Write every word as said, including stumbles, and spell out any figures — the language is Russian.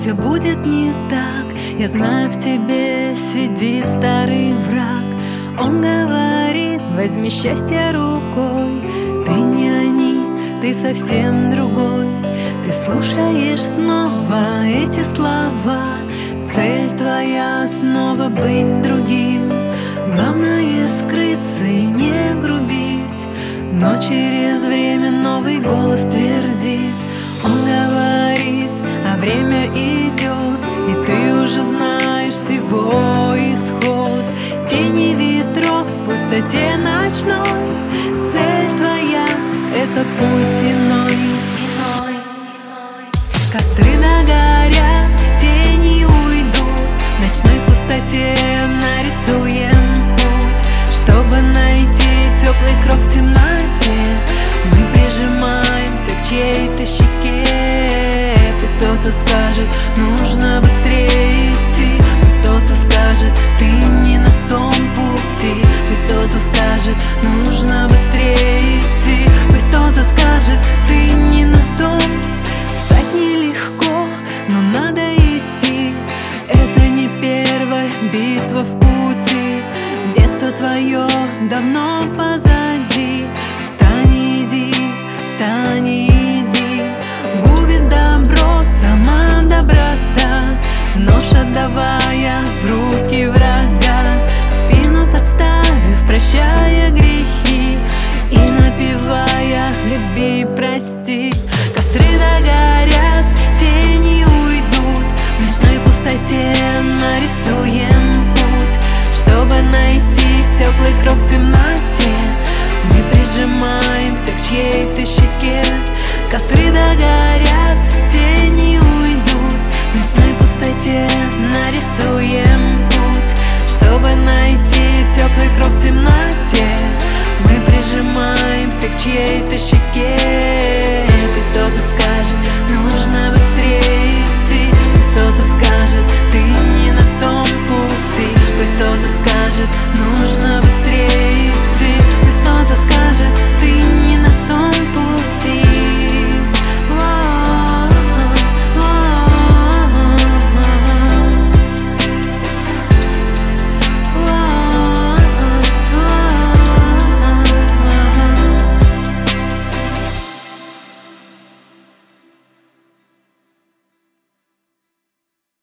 все будет не так. Я знаю, в тебе сидит старый враг. Он говорит: возьми счастье рукой. Ты не они, ты совсем другой. Ты слушаешь снова эти слова. Цель твоя снова быть другим. Главное скрыться и не грубить. Но через время новый голос твердит. Он говорит: а время идет, и ты уже знаешь всего исход. Тени ветров в пустоте ночной. Цель твоя — это путь иной. Костры догорят, тени уйдут. В ночной пустоте нарисуем путь, чтобы найти теплый кров в темноте. Мы прижимаемся к чьей-то щеке. Пусть кто-то скажет: нужно быстрее идти. Пусть кто-то скажет: ты не на том пути. Пусть кто-то скажет: нужно быстрее идти. Пусть кто-то скажет: ты не на том. Встать нелегко, но надо идти. Это не первая битва в пути. Детство твое давно позади. Встань и иди, встань и иди. Губит добро сама доброта, нож отдавая в руки врага, спину подставив, прощая грехи и напевая: люби и прости. Костры догорят, тени уйдут. В ночной пустоте нарисуем путь, чтобы найти теплый кров в темноте. Мы прижимаемся к чьей-то щеке.